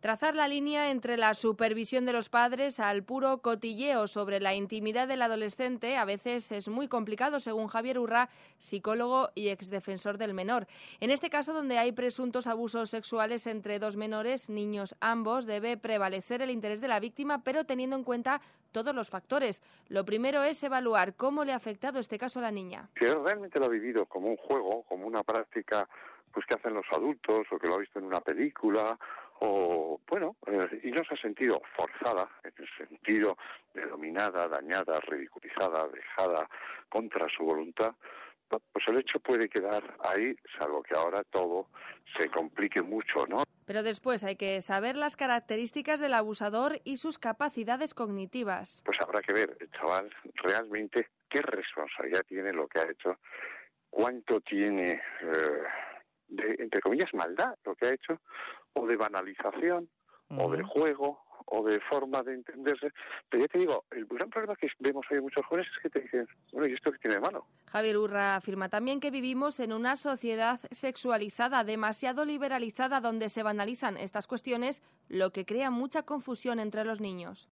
Trazar la línea entre la supervisión de los padres al puro cotilleo sobre la intimidad del adolescente a veces es muy complicado, según Javier Urra, psicólogo y exdefensor del menor. En este caso, donde hay presuntos abusos sexuales entre dos menores, niños ambos, debe prevalecer el interés de la víctima, pero teniendo en cuenta todos los factores. Lo primero es evaluar cómo le ha afectado este caso a la niña. Si realmente lo ha vivido como un juego, como una práctica pues que hacen los adultos, o que lo ha visto en una película, o bueno, y no se ha sentido forzada, en el sentido de dominada, dañada, ridiculizada, dejada contra su voluntad, pues el hecho puede quedar ahí, salvo que ahora todo se complique mucho, ¿no? Pero después hay que saber las características del abusador y sus capacidades cognitivas. Pues habrá que ver, el chaval, realmente qué responsabilidad tiene lo que ha hecho, cuánto tiene de, entre comillas, maldad lo que ha hecho, o de banalización, o de juego, o de forma de entenderse. Pero ya te digo, el gran problema que vemos hoy en muchos jóvenes es que te dicen, bueno, ¿y esto qué tiene de malo? Javier Urra afirma también que vivimos en una sociedad sexualizada, demasiado liberalizada, donde se banalizan estas cuestiones, lo que crea mucha confusión entre los niños.